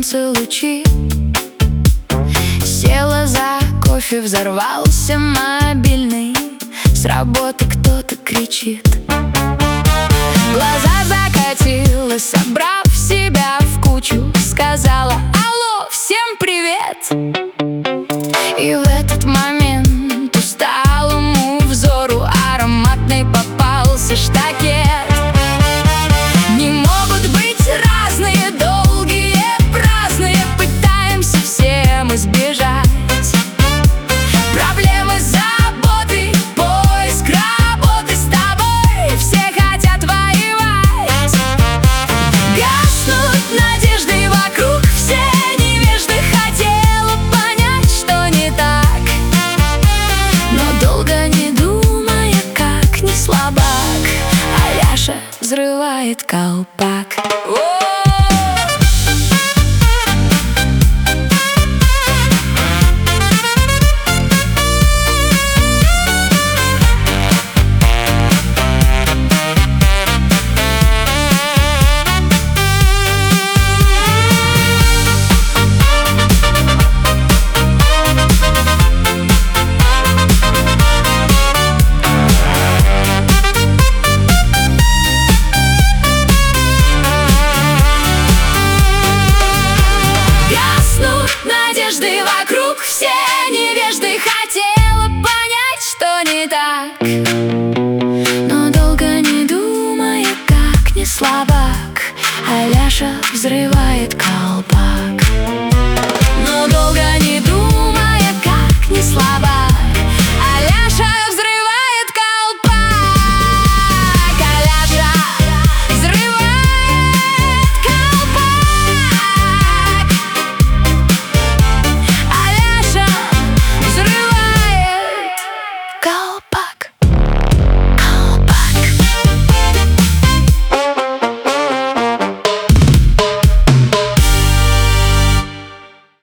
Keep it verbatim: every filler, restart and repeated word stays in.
солнце лучи. Села за кофе, взорвался мобильный. С работы кто-то кричит. Глаза закатила, собрав себя в кучу, сказала: алло, всем привет! И в этот момент усталому взору ароматный попался штакет. Не могут быть разные, долгие, праздные, пытаемся всем избежать. Проблемы, заботы, поиск работы, с тобой все хотят воевать. Гаснут надежды вокруг, все невежды, хотела понять, что не так, но долго не думая, как не слабак, Аляша взрывает колпак. Надежды вокруг, все невежды, хотела понять, что не так, но долго не думая, как не слабак, Аляша взрывает колпак. Но долго не думая